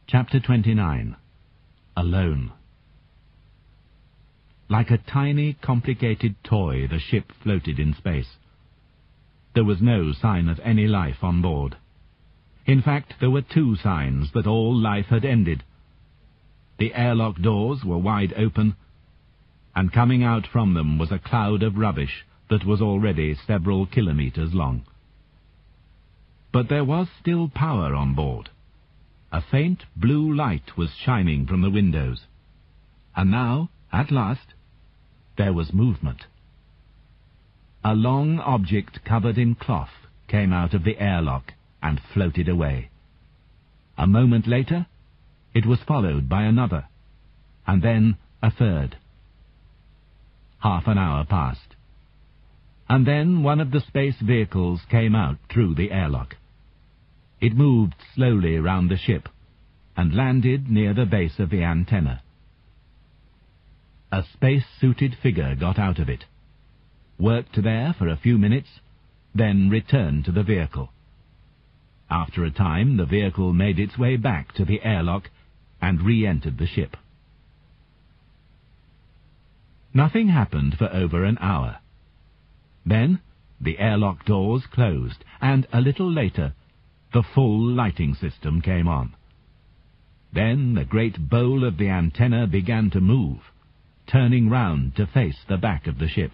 Chapter 29. Alone. Like a tiny, complicated toy, the ship floated in space. There was no sign of any life on board. In fact, there were two signs that all life had ended. The airlock doors were wide open, and coming out from them was a cloud of rubbish that was already several kilometers long. But there was still power on board. A faint blue light was shining from the windows. And now, at last, there was movement. A long object covered in cloth came out of the airlock and floated away. A moment later, it was followed by another, and then a third. Half an hour passed. And then one of the space vehicles came out through the airlock. It moved slowly round the ship and landed near the base of the antenna. A space-suited figure got out of it, worked there for a few minutes, then returned to the vehicle. After a time, the vehicle made its way back to the airlock and re-entered the ship. Nothing happened for over an hour. Then the airlock doors closed, and a little later the full lighting system came on. Then the great bowl of the antenna began to move, turning round to face the back of the ship.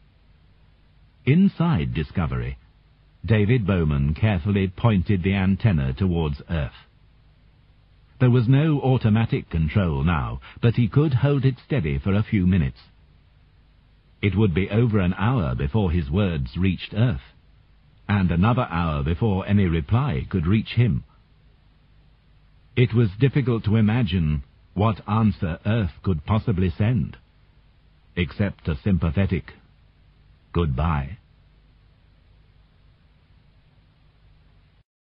Inside Discovery, David Bowman carefully pointed the antenna towards Earth. There was no automatic control now, but he could hold it steady for a few minutes. It would be over an hour before his words reached Earth, and another hour before any reply could reach him. It was difficult to imagine what answer Earth could possibly send, except a sympathetic goodbye.